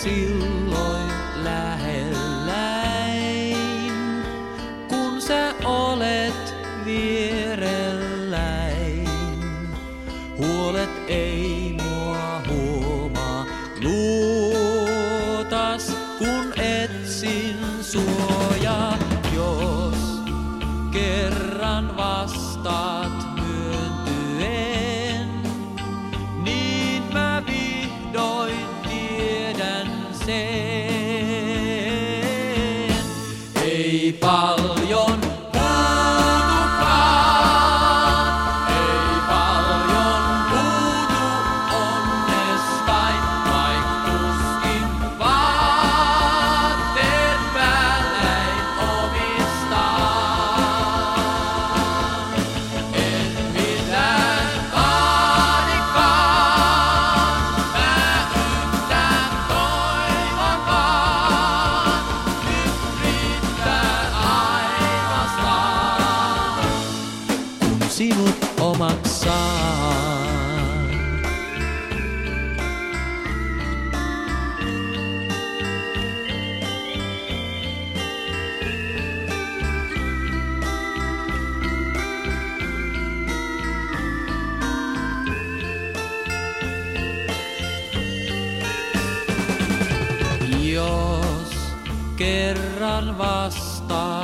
silloin lähelläin, kun sä olet vierelläin. Huolet ei mua huomaa, luotas kun etsin suojaa. Jos kerran vastaat myöntyen, niin mä vihdoin tiedän sen. Ei paljon puutukaan, ei paljon puutu onnestain, vaik tuskin vaatteet päälläin omistaan. En mitään vaadikaan, mä yhtään toivon vaan, nyt riittää ainoastaan, kun sinut omaksaan. Jos kerran vastaat